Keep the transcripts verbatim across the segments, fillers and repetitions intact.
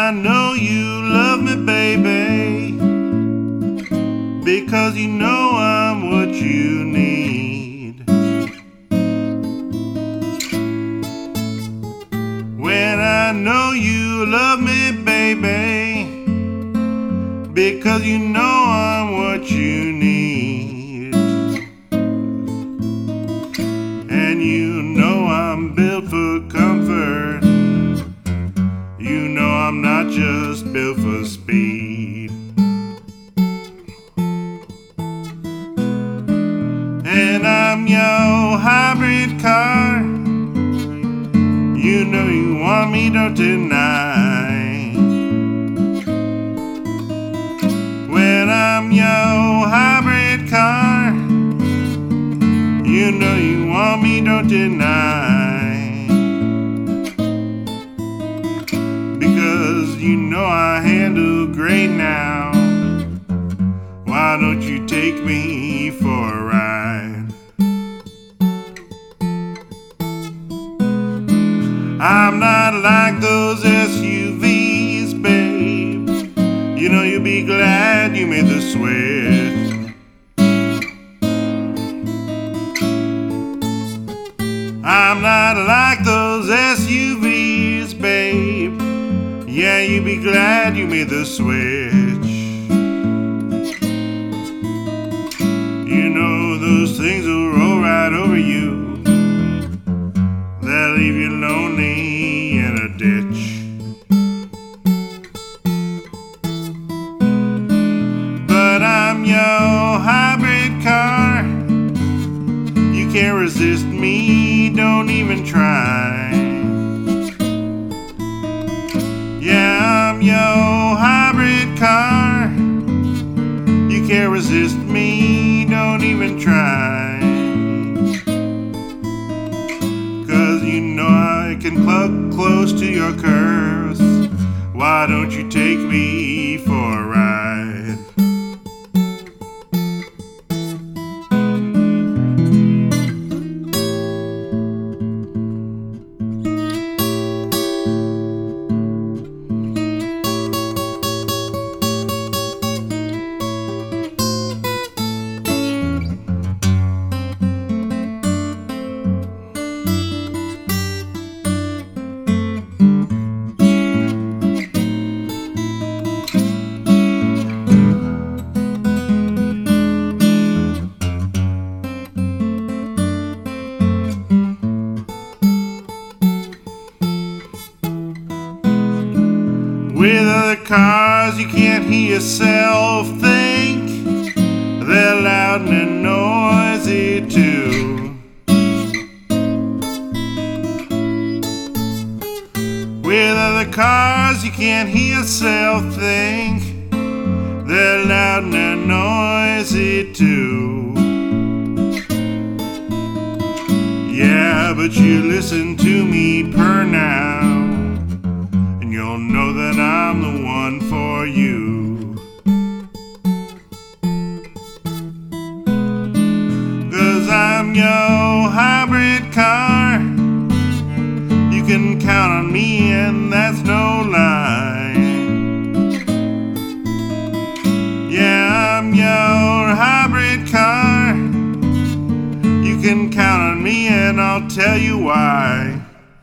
I know you love me, baby, because you know I'm what you need. When I know you love me, baby, because you know I'm what you need. And you know I'm built for comfort. You know I'm not just built for speed. And I'm your hybrid car. You know you want me, don't deny. When I'm your hybrid car, you know you want me, don't deny. Because you know I handle great now. Why don't you take me for a ride? I'm not like those S U Vs, babe. You know you'll be glad you made the switch. I'm not like those S U Vs, babe. Yeah, you'll be glad you made the switch. You know those things will roll right over you. They'll leave you lonely in a ditch. But I'm your hybrid car. You can't resist me, don't even try. Yeah, I'm your hybrid car. You can't resist me, don't even try. Cause you know I can cluck close to your curves. Why don't you take me for a ride? With other cars you can't hear yourself think. They're loud and noisy too. With other cars you can't hear yourself think. They're loud and noisy too. Yeah, but you listen to me purr now, and you'll know that I'm the one for you. Cause I'm your hybrid car. You can count on me, and that's no lie. Yeah, I'm your hybrid car. You can count on me, and I'll tell you why.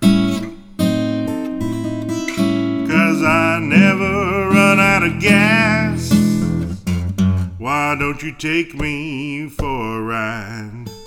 Cause I never run out of gas. Why don't you take me for a ride?